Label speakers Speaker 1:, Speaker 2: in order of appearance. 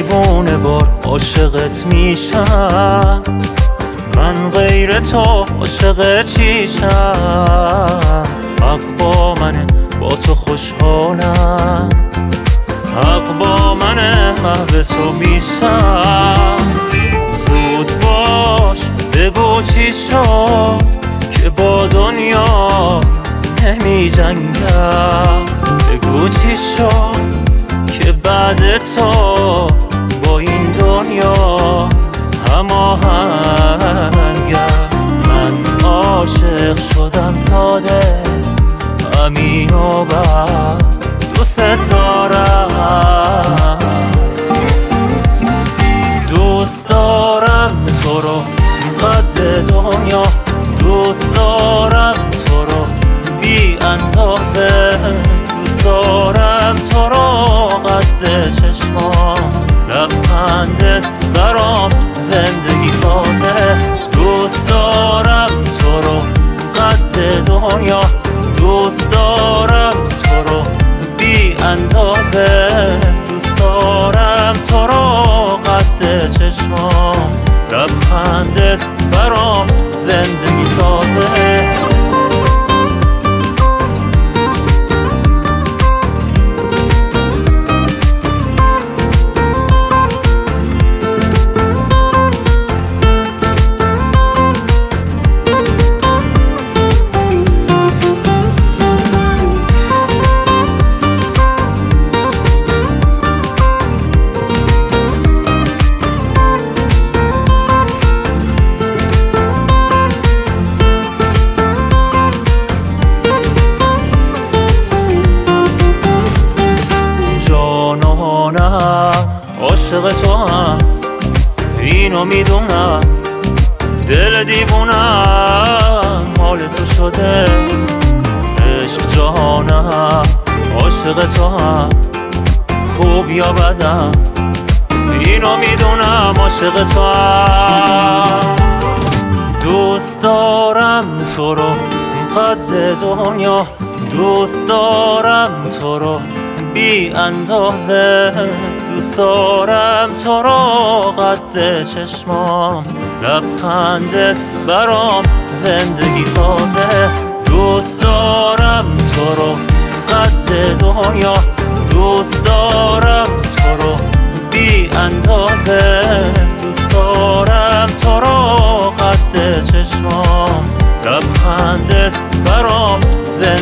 Speaker 1: دیوونه وار عاشقت میشم، من غیر تو عاشق چیشم. حق با منه با تو خوشحالم، حق با منه محو تو میشم. زود باش بگو چی شد که با دنیا نمی جنگم. بگو چی شد که بعد تو با این دنیا هماهنگم. من عاشق شدم ساده همین و بس، دوست دارم، دوست دارم تو رو قد دنیا، دوست دارم تو رو بی اندازه، دوست دارم تو رو قد چشمام، لبخندت برام زندگی سازه. دوست دارم تو رو قد دنیا، دوست دارم تو رو بی اندازه، دوست دارم تو رو قد چشمام، لبخندت برام زندگی سازه. عاشق تو هم اینو میدونم، دل دیوونم حال تو شده. عشق جهانم عاشق تو هم، خوب یا بدم اینو میدونم، عاشق تو هم. دوست دارم تو رو قد دنیا، دوست دارم تو رو بی اندازه، دوست دارم تو رو قد چشمام، لبخندت برام زندگی سازه. دوست دارم تو رو قد دنیا، دوست دارم تو رو بی اندازه، دوست دارم تو رو قد چشمام، لبخندت برام زندگی